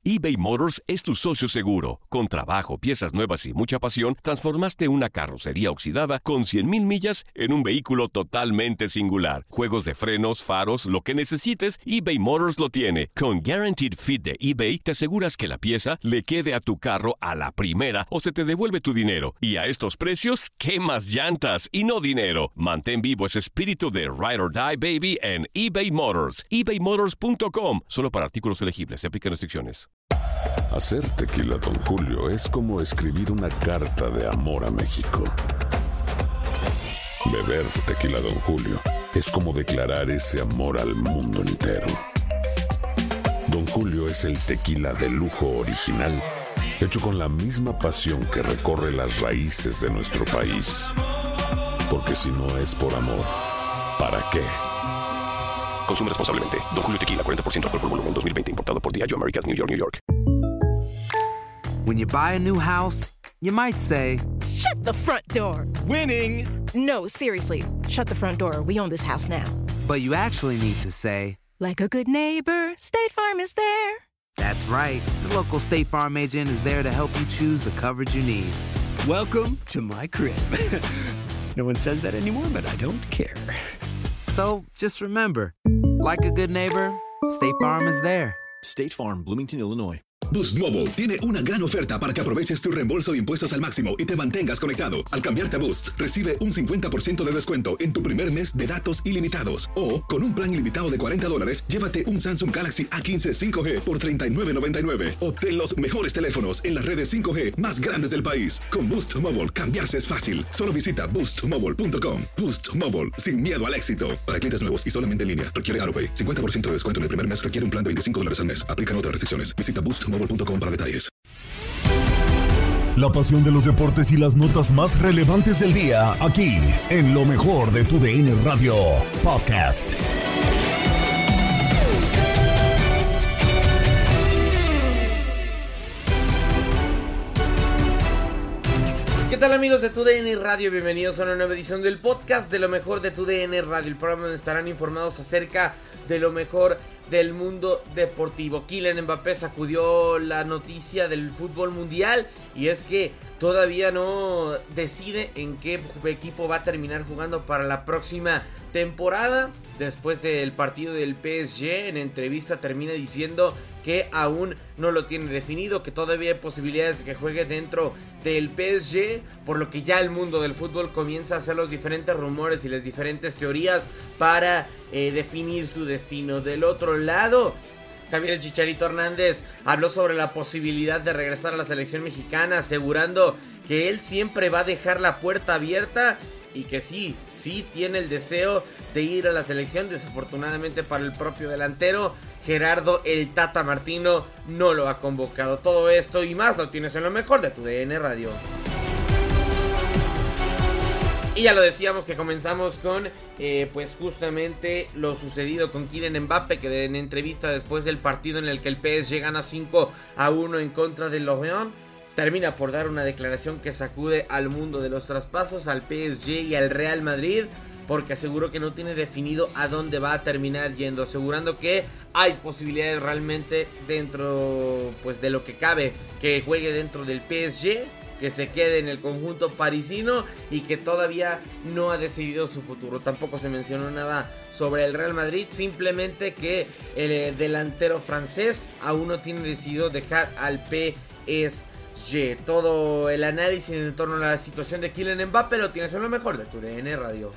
eBay Motors es tu socio seguro. Con trabajo, piezas nuevas y mucha pasión, transformaste una carrocería oxidada con 100,000 millas en un vehículo totalmente singular. Juegos de frenos, faros, lo que necesites, eBay Motors lo tiene. Con Guaranteed Fit de eBay, te aseguras que la pieza le quede a tu carro a la primera o se te devuelve tu dinero. Y a estos precios, ¿qué más llantas y no dinero? Mantén vivo ese espíritu de Ride or Die, baby, en eBay Motors. ebaymotors.com. Solo para artículos elegibles. Se aplican restricciones. Hacer tequila Don Julio es como escribir una carta de amor a México. Beber tequila Don Julio es como declarar ese amor al mundo entero. Don Julio es el tequila de lujo original, hecho con la misma pasión que recorre las raíces de nuestro país. Porque si no es por amor, ¿para qué? Consume responsablemente. Don Julio Tequila, 40% alcohol por volumen, 2020. Importado por Diageo Americas, New York, New York. When you buy a new house, you might say, "Shut the front door." Winning! No, seriously. Shut the front door. We own this house now. but you actually need to say, like a good neighbor, State Farm is there. That's right. The local State Farm agent is there to help you choose the coverage you need. Welcome to my crib. No one says that anymore, but I don't care. So just remember, like a good neighbor, State Farm is there. State Farm, Bloomington, Illinois. Boost Mobile tiene una gran oferta para que aproveches tu reembolso de impuestos al máximo y te mantengas conectado. Al cambiarte a Boost, recibe un 50% de descuento en tu primer mes de datos ilimitados. O, con un plan ilimitado de $40, llévate un Samsung Galaxy A15 5G por $39.99. Obtén los mejores teléfonos en las redes 5G más grandes del país. Con Boost Mobile, cambiarse es fácil. Solo visita boostmobile.com. Boost Mobile, sin miedo al éxito. Para clientes nuevos y solamente en línea, requiere AutoPay. 50% de descuento en el primer mes requiere un plan de $25 al mes. Aplican otras restricciones. Visita boostmobile.com para detalles. La pasión de los deportes y las notas más relevantes del día, aquí, en lo mejor de tu DN Radio Podcast. ¿Qué tal, amigos de TUDN Radio? Bienvenidos a una nueva edición del podcast de lo mejor de TUDN Radio, el programa donde estarán informados acerca de lo mejor del mundo deportivo. Kylian Mbappé sacudió la noticia del fútbol mundial y es que todavía no decide en qué equipo va a terminar jugando para la próxima temporada. Después del partido del PSG, en entrevista termina diciendo que aún no lo tiene definido, que todavía hay posibilidades de que juegue dentro del PSG, por lo que ya el mundo del fútbol comienza a hacer los diferentes rumores y las diferentes teorías para definir su destino. Del otro lado, Javier Chicharito Hernández habló sobre la posibilidad de regresar a la selección mexicana, asegurando que él siempre va a dejar la puerta abierta y que sí tiene el deseo de ir a la selección. Desafortunadamente para el propio delantero, Gerardo el Tata Martino no lo ha convocado. Todo esto y más lo tienes en lo mejor de TUDN Radio. Y ya lo decíamos que comenzamos con pues justamente lo sucedido con Kylian Mbappé, que en entrevista después del partido en el que el PSG gana 5-1 en contra del Lorient, termina por dar una declaración que sacude al mundo de los traspasos, al PSG y al Real Madrid, porque aseguró que no tiene definido a dónde va a terminar yendo, asegurando que hay posibilidades realmente dentro pues de lo que cabe, que juegue dentro del PSG, que se quede en el conjunto parisino y que todavía no ha decidido su futuro. Tampoco se mencionó nada sobre el Real Madrid, simplemente que el delantero francés aún no tiene decidido dejar al PSG. Todo el análisis en torno a la situación de Kylian Mbappé lo tienes en lo mejor de TUDN Radio.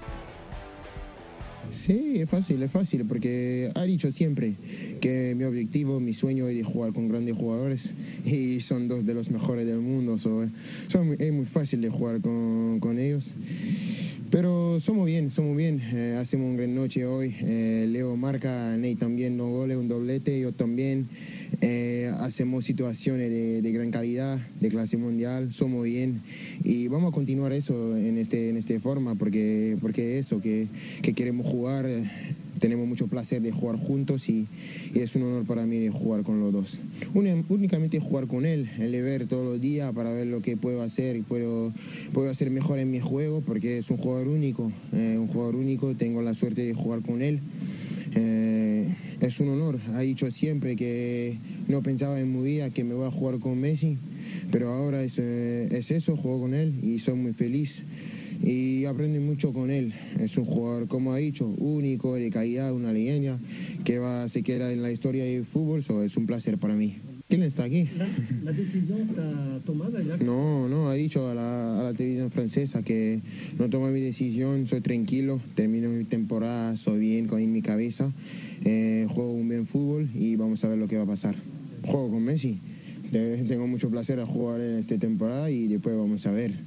Sí, es fácil, porque ha dicho siempre que mi objetivo, mi sueño es de jugar con grandes jugadores y son dos de los mejores del mundo. Es muy fácil de jugar con ellos. Pero somos bien, hacemos una gran noche hoy. Leo marca, Ney también, 2 goles, un doblete, yo también. Hacemos situaciones de gran calidad, de clase mundial, somos bien y vamos a continuar eso en este forma porque eso, que queremos jugar, tenemos mucho placer de jugar juntos y es un honor para mí de jugar con los dos. Únicamente jugar con él, de ver todos los días para ver lo que puedo hacer y puedo hacer mejor en mi juego porque es un jugador único, tengo la suerte de jugar con él. es un honor. Ha dicho siempre que no pensaba en mi vida que me voy a jugar con Messi, pero ahora es eso, juego con él y soy muy feliz. Y aprendí mucho con él. Es un jugador, como ha dicho, único, de calidad, una leyenda que se queda en la historia del fútbol. Es un placer para mí. ¿Quién está aquí? ¿La decisión está tomada ya? No, ha dicho a la televisión francesa que no tomo mi decisión, soy tranquilo, termino mi temporada, soy bien con mi cabeza, juego un buen fútbol y vamos a ver lo que va a pasar. Juego con Messi, tengo mucho placer a jugar en esta temporada y después vamos a ver.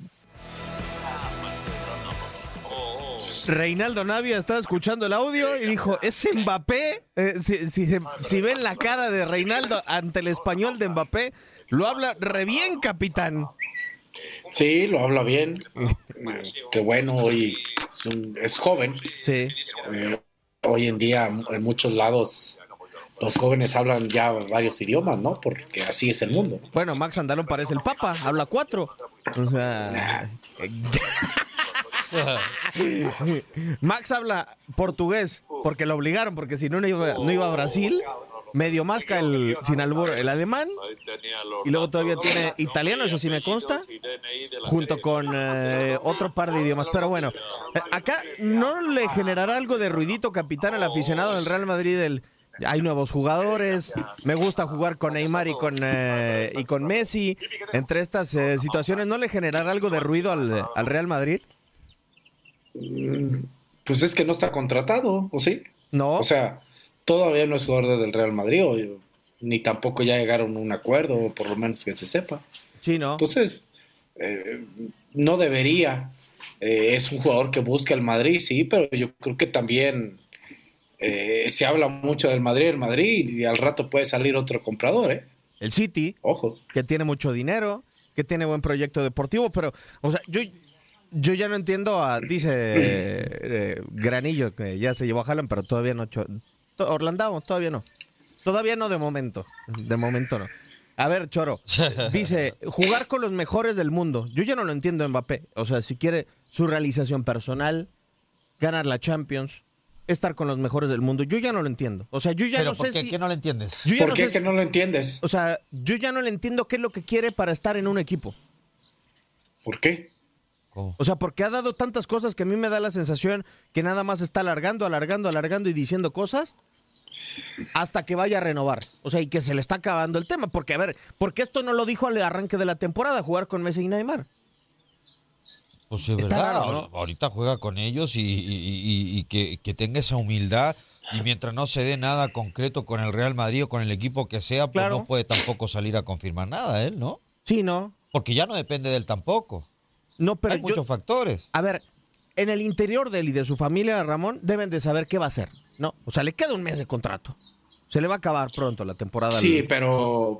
Reinaldo Navia estaba escuchando el audio y dijo, ¿es Mbappé? Si ven la cara de Reinaldo ante el español de Mbappé, lo habla re bien, capitán. Sí, lo habla bien. Qué bueno, hoy es joven. Sí. Hoy en día en muchos lados los jóvenes hablan ya varios idiomas, ¿no? Porque así es el mundo. Bueno, Max Andalón parece el Papa, habla 4. O sea... Max habla portugués porque lo obligaron, porque si no iba a Brasil. Medio masca sin albur el alemán. Y luego todavía tiene italiano, eso sí me consta, junto con otro par de idiomas. Pero bueno, acá no le generará algo de ruidito, capitán, al aficionado del Real Madrid. Hay nuevos jugadores, me gusta jugar con Neymar y con Messi. Entre estas situaciones, ¿no le generará algo de ruido al Real Madrid? Pues es que no está contratado, ¿o sí? No. O sea, todavía no es jugador del Real Madrid, ni tampoco ya llegaron a un acuerdo, por lo menos que se sepa. Sí, ¿no? Entonces, no debería. Es un jugador que busca el Madrid, sí, pero yo creo que también se habla mucho del Madrid, y al rato puede salir otro comprador, ¿eh? El City, ojo, que tiene mucho dinero, que tiene buen proyecto deportivo, pero, o sea, yo ya no entiendo dice Granillo, que ya se llevó a Haaland, pero todavía no. Orlando, todavía no. Todavía no de momento. De momento no. A ver, Choro, dice, jugar con los mejores del mundo. Yo ya no lo entiendo Mbappé. O sea, si quiere su realización personal, ganar la Champions, estar con los mejores del mundo, yo ya no lo entiendo. O sea, yo ya no sé si... ¿Qué no lo entiendes? ¿Por qué que no lo entiendes? O sea, yo ya no le entiendo qué es lo que quiere para estar en un equipo. ¿Por qué? ¿Cómo? O sea, porque ha dado tantas cosas que a mí me da la sensación que nada más está alargando y diciendo cosas hasta que vaya a renovar. O sea, y que se le está acabando el tema. Porque, a ver, ¿por qué esto no lo dijo al arranque de la temporada, jugar con Messi y Neymar? Pues es Está verdad, raro, ¿no? Ahorita juega con ellos y que tenga esa humildad. Y mientras no se dé nada concreto con el Real Madrid o con el equipo que sea, pues claro, no puede tampoco salir a confirmar nada él, ¿no? Sí, ¿no? Porque ya no depende de él tampoco. No, pero hay muchos factores. A ver, en el interior de él y de su familia, Ramón, deben de saber qué va a hacer, ¿no? O sea, le queda un mes de contrato. Se le va a acabar pronto la temporada. Sí, pero,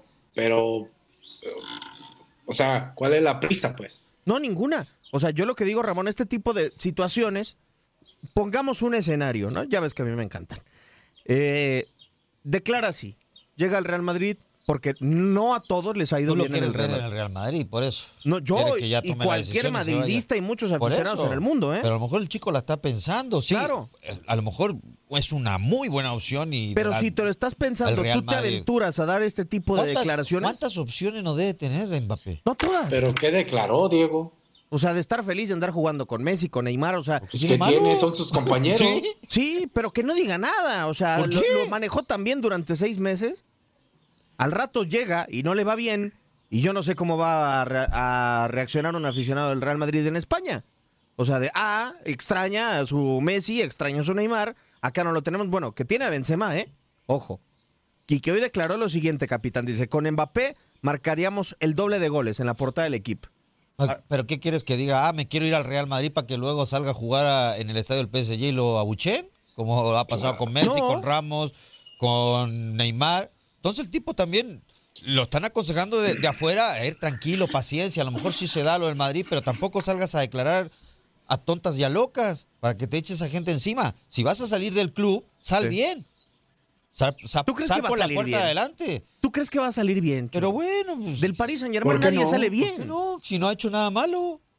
o sea, ¿cuál es la prisa, pues? No, ninguna. O sea, yo lo que digo, Ramón, este tipo de situaciones, pongamos un escenario, ¿no? Ya ves que a mí me encantan. Declara así, llega al Real Madrid, porque no a todos les ha ido bien en el Real Madrid. En el Real Madrid, por eso. No, yo y cualquier madridista y muchos aficionados en el mundo, ¿eh? Pero a lo mejor el chico la está pensando, sí. Claro. A lo mejor es una muy buena opción. Pero si te lo estás pensando, tú te aventuras a dar este tipo de declaraciones. ¿Cuántas opciones no debe tener Mbappé? No todas. ¿Pero qué declaró, Diego? O sea, de estar feliz de andar jugando con Messi, con Neymar, o sea... Pues que tiene, son sus compañeros. Sí, pero que no diga nada. O sea, lo manejó también durante 6 meses. Al rato llega y no le va bien, y yo no sé cómo va a reaccionar un aficionado del Real Madrid en España. O sea, extraña a su Messi, extraña a su Neymar, acá no lo tenemos. Bueno, que tiene a Benzema, ojo. Y que hoy declaró lo siguiente, capitán, dice, con Mbappé marcaríamos el doble de goles en la portada del equipo. ¿Pero qué quieres que diga? Me quiero ir al Real Madrid para que luego salga a jugar en el estadio del PSG y lo abuchen, como ha pasado con Messi, con Ramos, con Neymar. Entonces el tipo también lo están aconsejando de afuera, a ir tranquilo, paciencia, a lo mejor sí se da lo del Madrid, pero tampoco salgas a declarar a tontas y a locas para que te eches a gente encima. Si vas a salir del club, sal bien. Sal por la puerta de adelante. ¿Tú crees que va a salir bien? Pero bueno, pues, del Paris Saint-Germain nadie sale bien. No, si no ha hecho nada malo.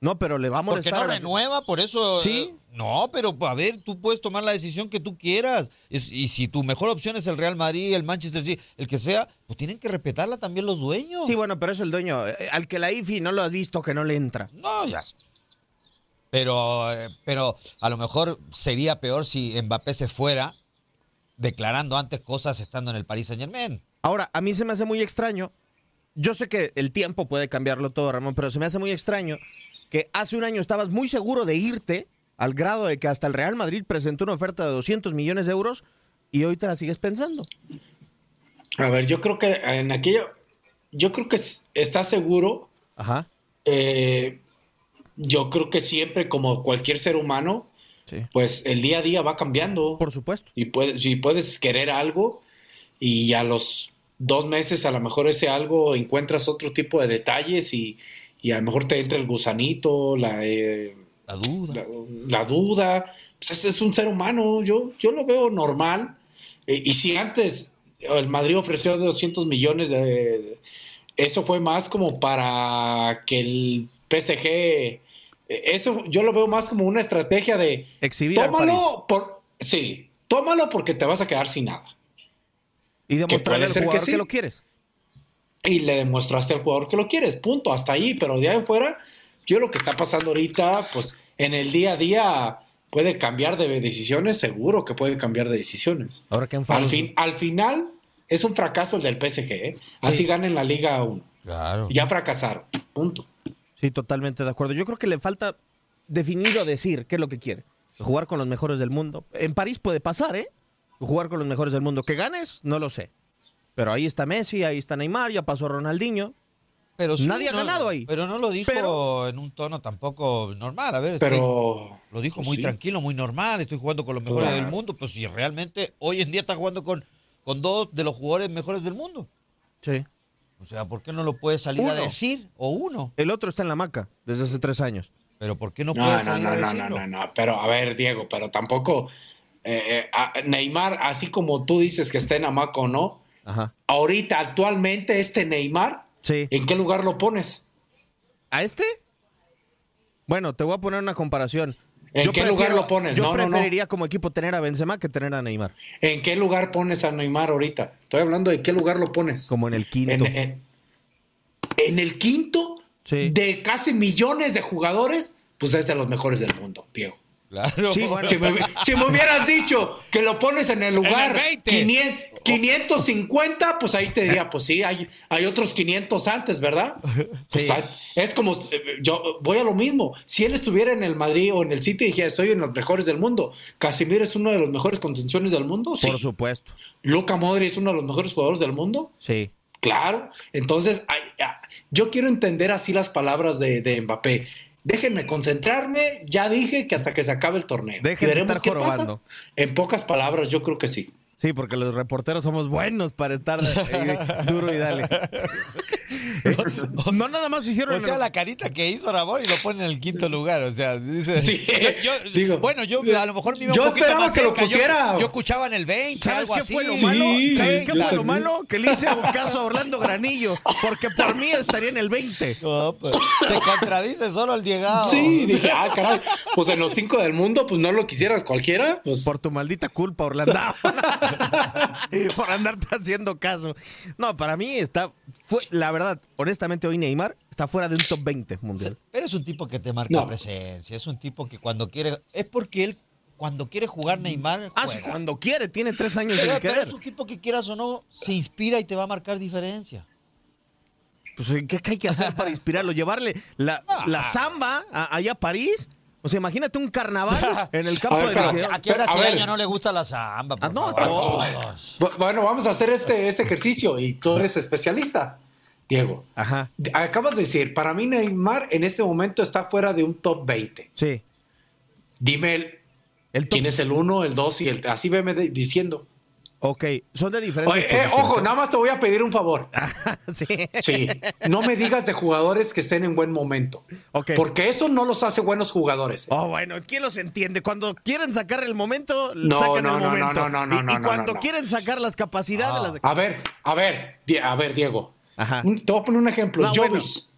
No, pero le va a molestar. Porque no renueva, por eso. Sí. No, pero a ver, tú puedes tomar la decisión que tú quieras. Y si tu mejor opción es el Real Madrid, el Manchester City, el que sea, pues tienen que respetarla también los dueños. Sí, bueno, pero es el dueño. Al que la IFI no lo has visto que no le entra. No, ya. Pero a lo mejor sería peor si Mbappé se fuera declarando antes cosas estando en el Paris Saint-Germain. Ahora, a mí se me hace muy extraño. Yo sé que el tiempo puede cambiarlo todo, Ramón, pero se me hace muy extraño que hace un año estabas muy seguro de irte al grado de que hasta el Real Madrid presentó una oferta de 200 millones de euros y hoy te la sigues pensando. A ver, yo creo que está seguro. Ajá. Yo creo que siempre, como cualquier ser humano, sí, pues el día a día va cambiando. Por supuesto. Y si puedes querer algo y a los 2 meses a lo mejor ese algo encuentras otro tipo de detalles y a lo mejor te entra el gusanito, la duda. Pues ese es un ser humano, yo lo veo normal. Y si antes el Madrid ofreció 200 millones, eso fue más como para que el PSG, eso yo lo veo más como una estrategia de exhibir tómalo tómalo porque te vas a quedar sin nada. Y demostrarle al jugador que lo quieres. Y le demostraste al jugador que lo quieres, punto, hasta ahí. Pero de ahí en fuera, yo lo que está pasando ahorita, pues en el día a día puede cambiar de decisiones, seguro que puede cambiar de decisiones. Ahora que al final es un fracaso el del PSG, ¿eh? Así sí. Ganen la Liga 1. Claro. Ya fracasaron, punto. Sí, totalmente de acuerdo. Yo creo que le falta definido decir qué es lo que quiere. Jugar con los mejores del mundo. En París puede pasar, ¿eh? Jugar con los mejores del mundo. ¿Que ganes? No lo sé. Pero ahí está Messi, ahí está Neymar, ya pasó Ronaldinho. Pero sí, nadie ha ganado ahí. Pero no lo dijo en un tono tampoco normal. A ver, lo dijo muy tranquilo, muy normal. Estoy jugando con los mejores del mundo. Pues si realmente hoy en día está jugando con 2 de los jugadores mejores del mundo. Sí. O sea, ¿por qué no lo puede salir a decir? O uno. El otro está en la hamaca desde hace 3 años. Pero ¿por qué no puede salir a decirlo? No. Pero a ver, Diego, pero tampoco Neymar, así como tú dices que está en hamaca o no. Ajá. Ahorita, actualmente, Neymar, sí. ¿En qué lugar lo pones? ¿A este? Bueno, te voy a poner una comparación. ¿En qué lugar lo pones? Yo preferiría como equipo tener a Benzema que tener a Neymar. ¿En qué lugar pones a Neymar ahorita? Estoy hablando de qué lugar lo pones. Como en el quinto. ¿En el quinto? Sí. De casi millones de jugadores, pues es de los mejores del mundo, Diego. Claro. Sí, bueno. Si me huvieras dicho que lo pones en el lugar 550, pues ahí te diría, pues sí, hay otros 500 antes, ¿verdad? Pues sí. Es como, yo voy a lo mismo. Si él estuviera en el Madrid o en el City y dijera, estoy en los mejores del mundo, Casemiro es uno de los mejores contenciones del mundo, sí. Por supuesto. Luka Modric es uno de los mejores jugadores del mundo. Sí. Claro. Entonces, yo quiero entender así las palabras de Mbappé. Déjenme concentrarme, ya dije que hasta que se acabe el torneo. Déjenme estar jorobando. En pocas palabras, yo creo que sí. Sí, porque los reporteros somos buenos para estar duro y dale. No nada más hicieron... O sea, la carita que hizo Ramón y lo pone en el quinto lugar, o sea... Dice, sí, yo a lo mejor me iba un poquito más cerca. Que lo pusiera. Yo escuchaba en el 20, ¿sabes algo qué fue así? lo malo? Sí, ¿Sabes qué fue lo malo? Que le hice un caso a Orlando Granillo, porque por mí estaría en el 20. No, pues, se contradice solo el Diegao. Sí, dije, caray, pues en los 5 del mundo, pues no lo quisieras cualquiera. Pues... Por tu maldita culpa, Orlando. Por andarte haciendo caso. No, para mí la verdad, honestamente, hoy Neymar está fuera de un top 20 mundial. Pero es un tipo que te marca presencia, es un tipo que cuando quiere, es porque él cuando quiere jugar Neymar juega. Sí, cuando quiere, tiene 3 años de pero querer. Es un tipo que quieras o no, se inspira y te va a marcar diferencia. Pues, ¿qué hay que hacer para inspirarlo? ¿Llevarle la samba allá a París? O sea, imagínate un carnaval en el campo de Liceo. ¿A qué brasileño no le gusta la samba? No, todos. Bueno, vamos a hacer este ejercicio y tú eres especialista, Diego. Ajá. Acabas de decir, para mí Neymar en este momento está fuera de un top 20. Sí. Dime quién es el 1, el 2 y el 3. Así veme diciendo. Ok, son de diferentes ojo, nada más te voy a pedir un favor. Sí. Sí, no me digas de jugadores que estén en buen momento. Okay. Porque eso no los hace buenos jugadores. Oh, bueno, ¿quién los entiende? Cuando quieren sacar el momento, sacan el momento. Y cuando quieren sacar las capacidades... A ver, Diego. Ajá. Te voy a poner un ejemplo.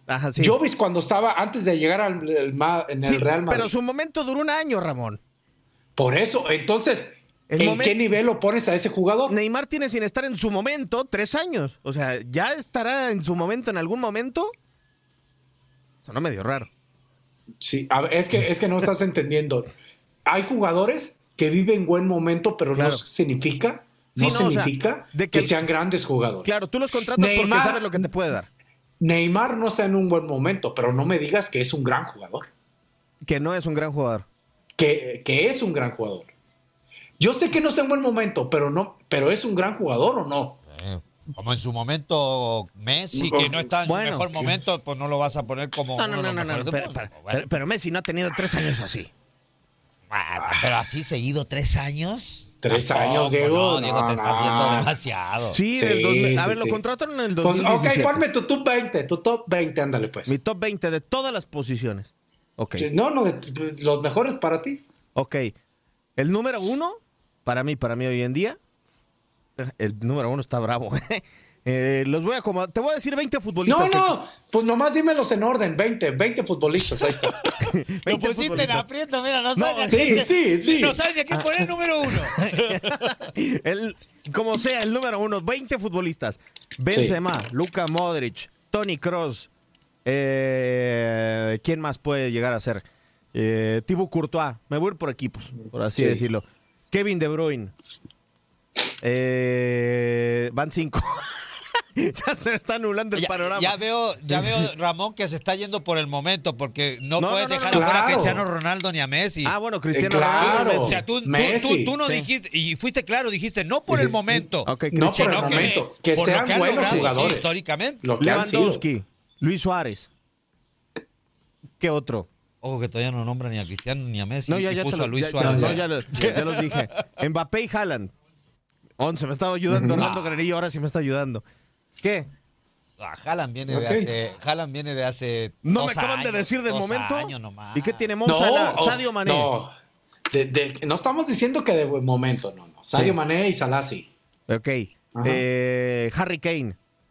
Ajá, sí. Jovic cuando estaba antes de llegar en el Real Madrid. Pero su momento duró un año, Ramón. Por eso, entonces, ¿qué nivel lo pones a ese jugador? Neymar tiene sin estar en su momento 3 años. O sea, ¿ya estará en su momento en algún momento? Sonó medio raro. Sí, a ver, es que no estás entendiendo. Hay jugadores que viven buen momento, pero no significa, que sean grandes jugadores. Claro, tú los contratas porque sabes lo que te puede dar. Neymar no está en un buen momento, pero no me digas que es un gran jugador. Que no es un gran jugador. Que es un gran jugador. Yo sé que no está en buen momento, pero ¿es un gran jugador o no? Como en su momento Messi, que no está en su mejor momento, pues no lo vas a poner como No. Pero Messi no ha tenido 3 años así. Pero así seguido 3 años. 3 años, Diego. No, Diego, te está haciendo demasiado. Sí, a ver, lo contrataron en el 2017. Pues, ok, ponme tu top 20, ándale pues. Mi top 20 de todas las posiciones. Ok. Sí, no, de los mejores para ti. Ok. El número 1, para mí hoy en día, el número 1 está bravo. Los voy a acomodar. Te voy a decir 20 futbolistas. No, pues nomás dímelos en orden. 20 futbolistas, ahí está. Lo pusiste en aprieto, mira, no sabes sí. No sabes ni a quién poner el número 1. Como sea, el número 1, 20 futbolistas. Benzema, Luka Modric, Toni Kroos. ¿Quién más puede llegar a ser? Thibaut Courtois. Me voy a ir por equipos, por así decirlo. Kevin De Bruyne. Van 5. Ya se está anulando el panorama. Ya veo, Ramón, que se está yendo por el momento, porque no puedes dejar fuera a Cristiano Ronaldo ni a Messi. Ah, bueno, Cristiano Ronaldo. O sea, tú no dijiste, y fuiste claro, dijiste no por el momento. Okay, no por el momento. Que por sean lo que han buenos logrado, jugadores. sí, históricamente. Lewandowski, Luis Suárez. ¿Qué otro? Ojo que todavía no nombra ni a Cristiano ni a Messi. No, ya puso a Luis Suárez. Ya los dije. Mbappé y Haaland. 11, me estaba ayudando Orlando Granillo, ahora sí me está ayudando. ¿Qué? Haaland viene de hace ¿No 2 me acaban años, de decir del 2 momento? años nomás. ¿Y qué tiene Mo Salah? Sadio Mané. No, no estamos diciendo que de buen momento, no. Sadio Mané y Salah sí. Ok. Harry Kane.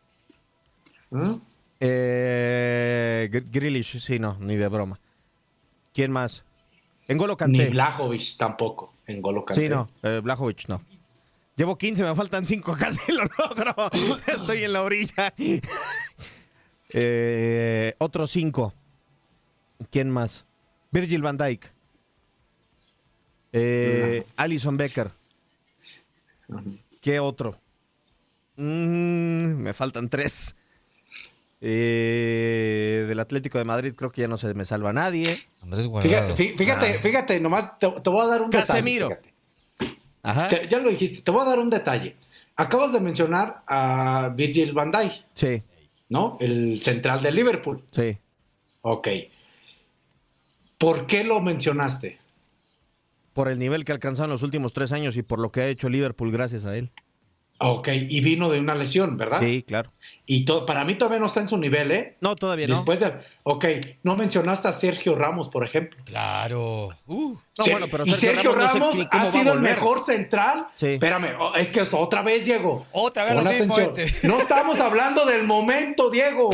Grealish, sí, no, ni de broma. ¿Quién más? N'Golo Kanté. Ni Blajovic tampoco. N'Golo Kanté. Sí, no, Blajovic no. Llevo 15, me faltan 5, casi lo logro. Estoy en la orilla. Otros 5. ¿Quién más? Virgil van Dijk. Alisson Becker. ¿Qué otro? Me faltan 3. Del Atlético de Madrid creo que ya no se me salva nadie. Andrés Guardado. Fíjate, nomás te voy a dar un Casemiro. detalle. Ya lo dijiste, te voy a dar un detalle. Acabas de mencionar a Virgil van Dijk. Sí. ¿No? El central de Liverpool. Sí. Ok. ¿Por qué lo mencionaste? Por el nivel que alcanzaron los últimos 3 años y por lo que ha hecho Liverpool gracias a él. Ok, y vino de una lesión, ¿verdad? Sí, claro. Y para mí todavía no está en su nivel, ¿eh? No, todavía Después no. Ok, no mencionaste a Sergio Ramos, por ejemplo. Claro. No, bueno, pero Sergio Ramos no sé ha sido el mejor central. Sí. Espérame, es que es otra vez, Diego. Otra vez lo mismo No estamos hablando del momento, Diego.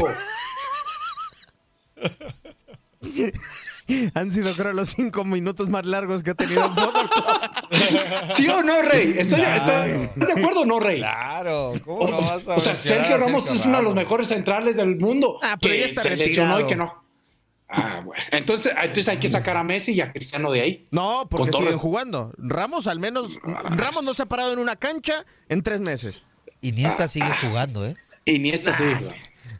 Han sido, creo, los 5 minutos más largos que ha tenido el fútbol. ¿Sí o no, Rey? ¿Estás de acuerdo o no, Rey? Claro. ¿Cómo no vas a sea, Sergio Ramos es uno de los mejores centrales del mundo. Pero ya está se retirado. lesionó y que no. Bueno. Entonces hay que sacar a Messi y a Cristiano de ahí. No, porque siguen jugando. Ramos al menos... Ramos no se ha parado en una cancha en 3 meses. Iniesta sigue jugando, ¿eh? Iniesta sigue jugando.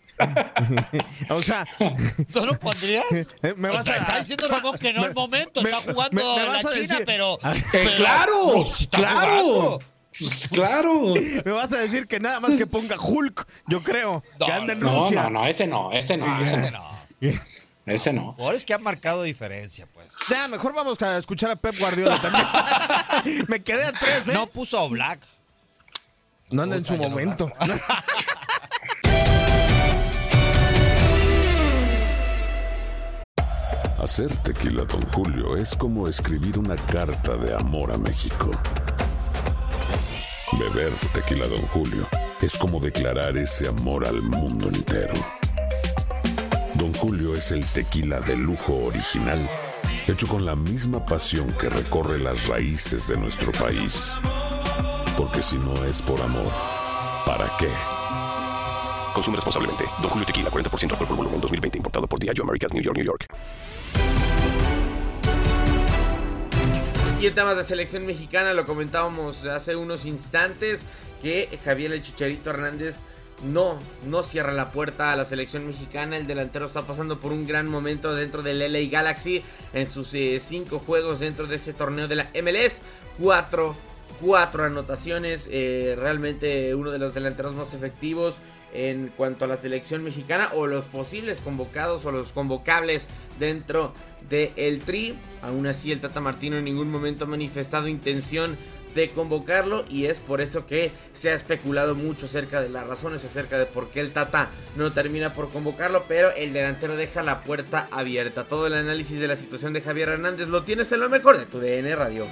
O sea, ¿tú lo pondrías? Me vas a está diciendo Ramón que no es el momento, está jugando la China, decir, pero claro, si claro. Claro. Me vas a decir que nada más que ponga Hulk, yo creo, que anda en Rusia. No, ese no. Ese no. Jugadores que han marcado diferencia, pues. Ya, mejor vamos a escuchar a Pep Guardiola también. Me quedé a 3, ¿eh? No puso a Oblak. No anda en su momento. Hacer tequila Don Julio es como escribir una carta de amor a México. Beber tequila Don Julio es como declarar ese amor al mundo entero. Don Julio es el tequila de lujo original, hecho con la misma pasión que recorre las raíces de nuestro país. Porque si no es por amor, ¿para qué? Consume responsablemente. Don Julio Tequila, 40% alcohol por volumen, 2020. Importado por Diageo Americas, New York, New York. Y en temas de selección mexicana, lo comentábamos hace unos instantes, que Javier el Chicharito Hernández no cierra la puerta a la selección mexicana. El delantero está pasando por un gran momento dentro del LA Galaxy en sus 5 juegos dentro de este torneo de la MLS. 4 anotaciones, realmente uno de los delanteros más efectivos en cuanto a la selección mexicana, o los posibles convocados o los convocables dentro del Tri. Aún así, el Tata Martino en ningún momento ha manifestado intención de convocarlo, y es por eso que se ha especulado mucho acerca de las razones, acerca de por qué el Tata no termina por convocarlo, pero el delantero deja la puerta abierta. Todo el análisis de la situación de Javier Hernández lo tienes en lo mejor de tu DN Radio.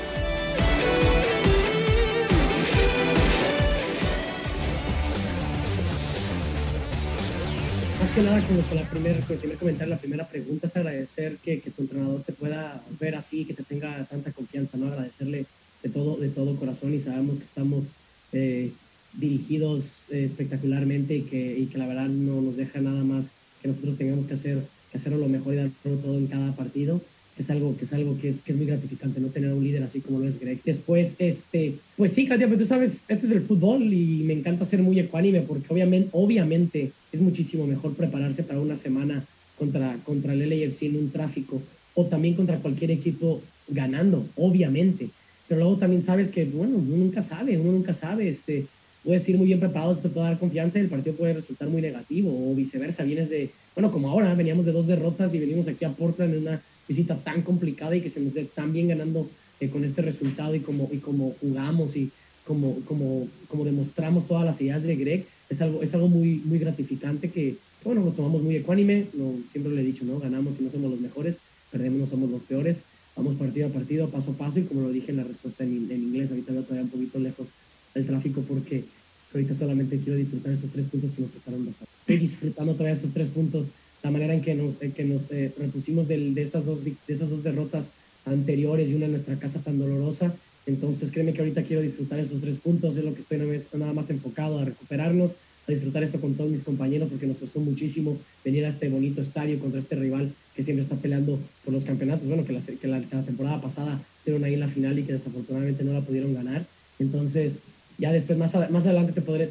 Más que nada, como con el primer comentario, la primera pregunta es agradecer que tu entrenador te pueda ver así, que te tenga tanta confianza, ¿no? Agradecerle de todo corazón, y sabemos que estamos dirigidos espectacularmente, y que la verdad no nos deja nada más que nosotros tengamos que hacerlo lo mejor y darlo todo en cada partido. Es algo que es muy gratificante, no tener un líder así como lo es Greg. Después, pues sí, Katia, pero tú sabes, este es el fútbol y me encanta ser muy ecuánime, porque obviamente es muchísimo mejor prepararse para una semana contra el LAFC en un tráfico, o también contra cualquier equipo ganando, pero luego también sabes que, bueno, uno nunca sabe, puedes ir muy bien preparado, te puede dar confianza y el partido puede resultar muy negativo, o viceversa, como ahora, veníamos de 2 derrotas y venimos aquí a Portland en una visita tan complicada, y que se nos dé tan bien ganando con este resultado, y como jugamos y como demostramos todas las ideas de Greg, es algo muy, muy gratificante, que bueno, lo tomamos muy ecuánime. Siempre le he dicho, ¿no? Ganamos y no somos los mejores, perdemos no somos los peores, vamos partido a partido, paso a paso, y como lo dije en la respuesta en inglés, ahorita veo todavía un poquito lejos del tráfico, porque ahorita solamente quiero disfrutar estos 3 puntos que nos costaron bastante. Estoy disfrutando todavía estos 3 puntos, la manera en que nos repusimos de esas dos derrotas anteriores, y una en nuestra casa tan dolorosa. Entonces créeme que ahorita quiero disfrutar esos 3 puntos, es lo que estoy nada más enfocado, a recuperarnos, a disfrutar esto con todos mis compañeros, porque nos costó muchísimo venir a este bonito estadio contra este rival que siempre está peleando por los campeonatos. Bueno, que la temporada pasada estuvieron ahí en la final y que desafortunadamente no la pudieron ganar. Entonces, ya después, más adelante te podré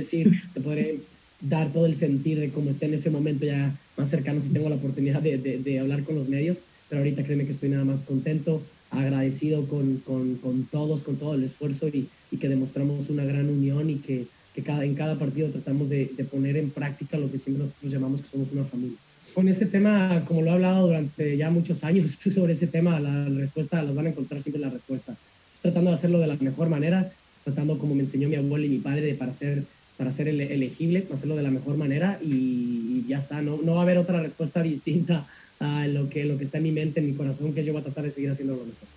dar todo el sentir de cómo esté en ese momento ya más cercano, si tengo la oportunidad de hablar con los medios. Pero ahorita créeme que estoy nada más contento, agradecido con todos, con todo el esfuerzo, y que demostramos una gran unión, y que en cada partido tratamos de poner en práctica lo que siempre nosotros llamamos que somos una familia. Con ese tema, como lo he hablado durante ya muchos años sobre ese tema, la respuesta, las van a encontrar siempre la respuesta. Estoy tratando de hacerlo de la mejor manera, tratando como me enseñó mi abuelo y mi padre, para ser elegible, hacerlo de la mejor manera, y ya está. No va a haber otra respuesta distinta a lo que está en mi mente, en mi corazón, que yo voy a tratar de seguir haciendo lo mejor.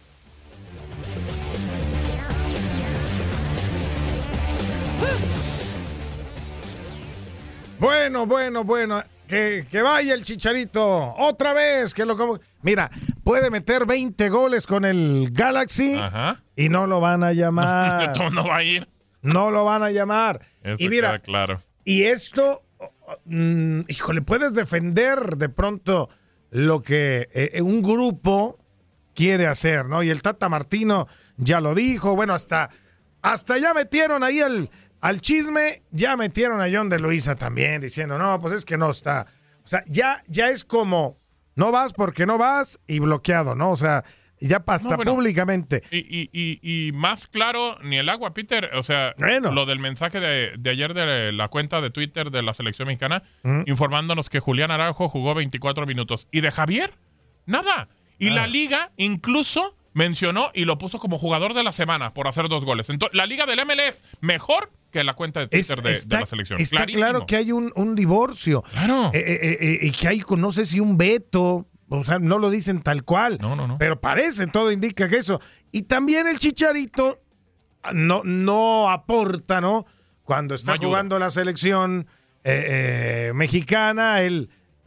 Bueno, que vaya el Chicharito otra vez, mira, puede meter 20 goles con el Galaxy. Ajá. Y no lo van a llamar. No va a ir. No lo van a llamar. Eso y mira, queda claro. Y esto, híjole, puedes defender de pronto lo que un grupo quiere hacer, ¿no? Y el Tata Martino ya lo dijo, bueno, hasta ya metieron ahí al chisme, ya metieron a John de Luisa también, diciendo, no, pues es que no está. O sea, ya es como, no vas porque no vas, y bloqueado, ¿no? O sea, ya pasa públicamente. Y más claro, ni el agua, Peter. O sea, lo del mensaje de ayer de la cuenta de Twitter de la selección mexicana, informándonos que Julián Araujo jugó 24 minutos. ¿Y de Javier? Nada. Y la liga incluso mencionó y lo puso como jugador de la semana por hacer 2 goles. Entonces, la liga del MLS mejor que la cuenta de Twitter de la selección. Está claro que hay un divorcio. Claro. Y que hay, no sé si un veto. O sea, no lo dicen tal cual. No. Pero parece, todo indica que eso. Y también el Chicharito no aporta, ¿no? Cuando está jugando la selección mexicana, él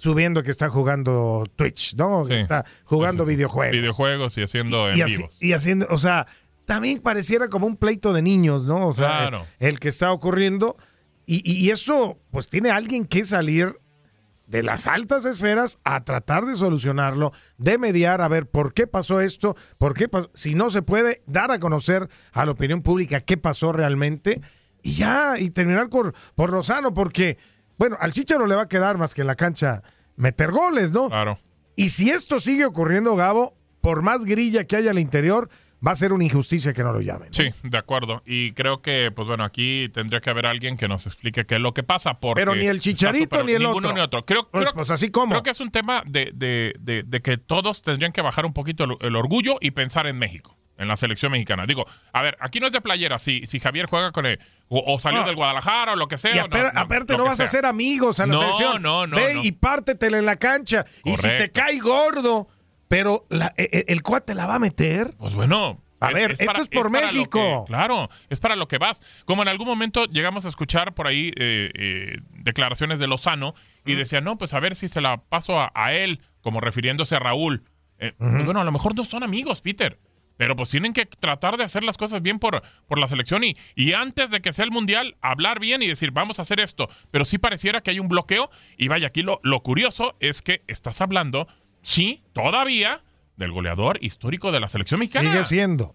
subiendo que está jugando Twitch, ¿no? Que está jugando videojuegos. Videojuegos y haciendo en vivos. Y haciendo, o sea, también pareciera como un pleito de niños, ¿no? O sea, claro. el que está ocurriendo. Y eso, pues tiene alguien que salir de las altas esferas a tratar de solucionarlo, de mediar, a ver por qué pasó esto, si no se puede, dar a conocer a la opinión pública qué pasó realmente, y terminar por Lozano, porque, bueno, al Chícharo le va a quedar más que en la cancha meter goles, ¿no? Claro. Y si esto sigue ocurriendo, Gabo, por más grilla que haya al interior, va a ser una injusticia que no lo llamen, ¿no? Sí, de acuerdo. Y creo que, pues bueno, aquí tendría que haber alguien que nos explique qué es lo que pasa. Pero ni el Chicharito ni el ninguno otro. Ni otro. Pues así como. Creo que es un tema de que todos tendrían que bajar un poquito el orgullo y pensar en México, en la selección mexicana. Digo, a ver, aquí no es de playera. Si Javier juega con él, o salió del Guadalajara o lo que sea. Y aparte no vas a ser amigos a la selección. No. Ve y pártetela en la cancha. Correcto. Y si te cae gordo, pero el cuate la va a meter. Pues bueno. A ver, esto es por México. Claro, es para lo que vas. Como en algún momento llegamos a escuchar por ahí declaraciones de Lozano y decía, no, pues a ver si se la paso a él, como refiriéndose a Raúl. Pues bueno, a lo mejor no son amigos, Peter, pero pues tienen que tratar de hacer las cosas bien por la selección y antes de que sea el Mundial, hablar bien y decir, vamos a hacer esto. Pero sí pareciera que hay un bloqueo y vaya, aquí lo curioso es que estás hablando, sí, todavía del goleador histórico de la selección mexicana. Sigue siendo.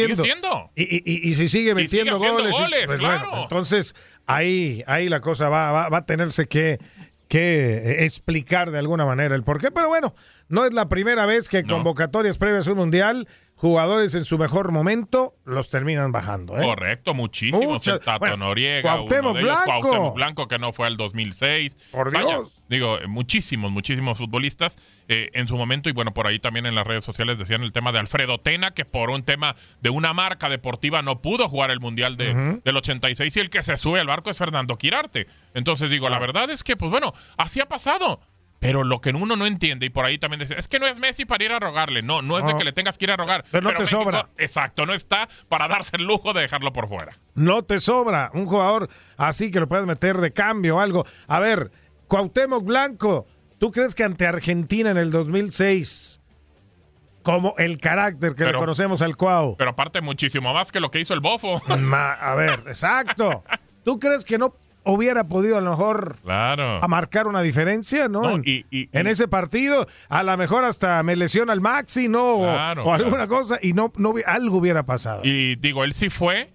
Y si sigue metiendo goles, pues claro. Bueno, entonces ahí la cosa va a tenerse que explicar de alguna manera el porqué, pero bueno, no es la primera vez que convocatorias previas a un mundial, jugadores en su mejor momento los terminan bajando, ¿eh? Correcto, muchísimos. El Tato Noriega, Cuauhtémoc Blanco, que no fue al 2006. Por Dios. Vaya, digo, muchísimos futbolistas en su momento, y bueno, por ahí también en las redes sociales decían el tema de Alfredo Tena, que por un tema de una marca deportiva no pudo jugar el Mundial del 86, y el que se sube al barco es Fernando Quirarte. Entonces digo, la verdad es que, pues bueno, así ha pasado. Pero lo que uno no entiende, y por ahí también dice, es que no es Messi para ir a rogarle. No es de que le tengas que ir a rogar. Pero no te México, sobra. Exacto, no está para darse el lujo de dejarlo por fuera. No te sobra un jugador así que lo puedes meter de cambio o algo. A ver, Cuauhtémoc Blanco, ¿tú crees que ante Argentina en el 2006, como el carácter que le conocemos al Cuau? Pero aparte muchísimo más que lo que hizo el Bofo. A ver, exacto. ¿Tú crees que no hubiera podido a lo mejor a marcar una diferencia, ¿no? En ese partido, a lo mejor hasta me lesiona el Maxi, ¿no? O alguna cosa, y no algo hubiera pasado. Y digo, él sí fue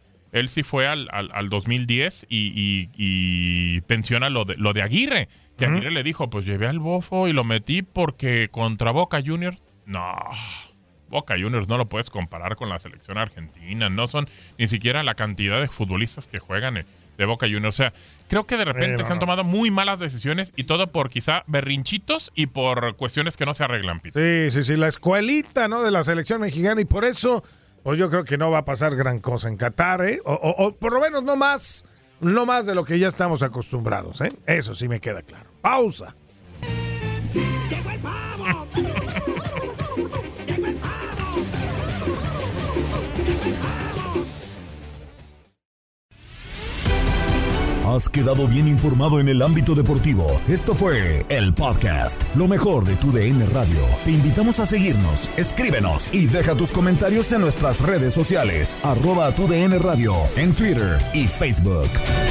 al 2010 y menciona lo de Aguirre, que Aguirre le dijo, pues llevé al Bofo y lo metí porque contra Boca Juniors, no, Boca Juniors no lo puedes comparar con la selección argentina, no son ni siquiera la cantidad de futbolistas que juegan de Boca Juniors. O sea, creo que de repente se han tomado muy malas decisiones y todo por quizá berrinchitos y por cuestiones que no se arreglan, Peter. Sí, la escuelita, ¿no?, de la selección mexicana, y por eso, pues yo creo que no va a pasar gran cosa en Qatar, ¿eh? O por lo menos no más de lo que ya estamos acostumbrados, ¿eh? Eso sí me queda claro. Pausa. ¡Llegó el pavo! Has quedado bien informado en el ámbito deportivo. Esto fue el podcast Lo mejor de tu DN Radio. Te invitamos a seguirnos, escríbenos y deja tus comentarios en nuestras redes sociales. @TUDN Radio en Twitter y Facebook.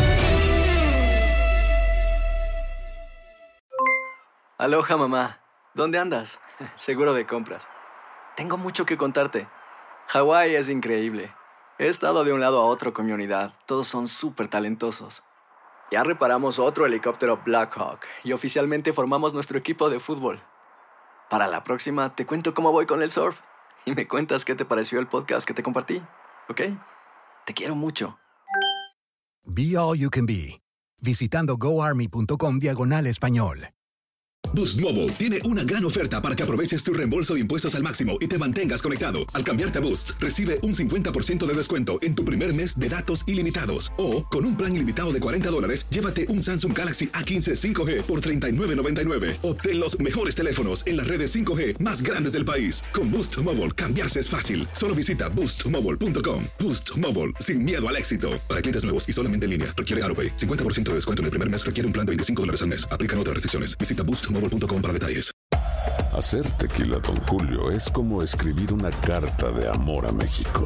Aloha, mamá. ¿Dónde andas? Seguro de compras. Tengo mucho que contarte. Hawái es increíble. He estado de un lado a otro con mi unidad. Todos son súper talentosos. Ya reparamos otro helicóptero Blackhawk y oficialmente formamos nuestro equipo de fútbol. Para la próxima te cuento cómo voy con el surf y me cuentas qué te pareció el podcast que te compartí, ¿ok? Te quiero mucho. Be All You Can Be, visitando goarmy.com/español. Boost Mobile tiene una gran oferta para que aproveches tu reembolso de impuestos al máximo y te mantengas conectado. Al cambiarte a Boost, recibe un 50% de descuento en tu primer mes de datos ilimitados. O, con un plan ilimitado de $40, llévate un Samsung Galaxy A15 5G por $39.99. Obtén los mejores teléfonos en las redes 5G más grandes del país. Con Boost Mobile, cambiarse es fácil. Solo visita boostmobile.com. Boost Mobile, sin miedo al éxito. Para clientes nuevos y solamente en línea, requiere AutoPay. 50% de descuento en el primer mes requiere un plan de $25 al mes. Aplican otras restricciones. Visita boostmobile.com. boostmobile.com para detalles. Hacer tequila Don Julio es como escribir una carta de amor a México.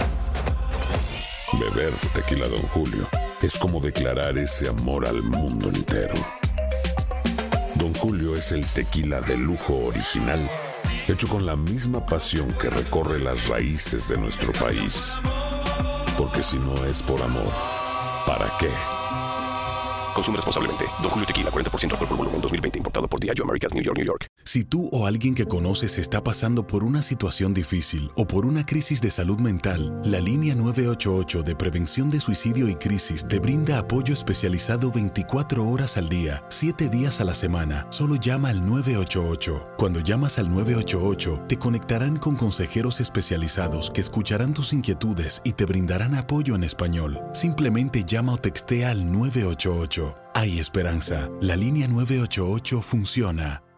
Beber tequila Don Julio es como declarar ese amor al mundo entero. Don Julio es el tequila de lujo original, hecho con la misma pasión que recorre las raíces de nuestro país. Porque si no es por amor, ¿para qué? Consume responsablemente. Don Julio Tequila, 40% alcohol por volumen, 2020. Importado por Diageo Americas, New York, New York. Si tú o alguien que conoces está pasando por una situación difícil o por una crisis de salud mental, la línea 988 de prevención de suicidio y crisis te brinda apoyo especializado 24 horas al día, 7 días a la semana. Solo llama al 988. Cuando llamas al 988, te conectarán con consejeros especializados que escucharán tus inquietudes y te brindarán apoyo en español. Simplemente llama o textea al 988. Hay esperanza. La línea 988 funciona.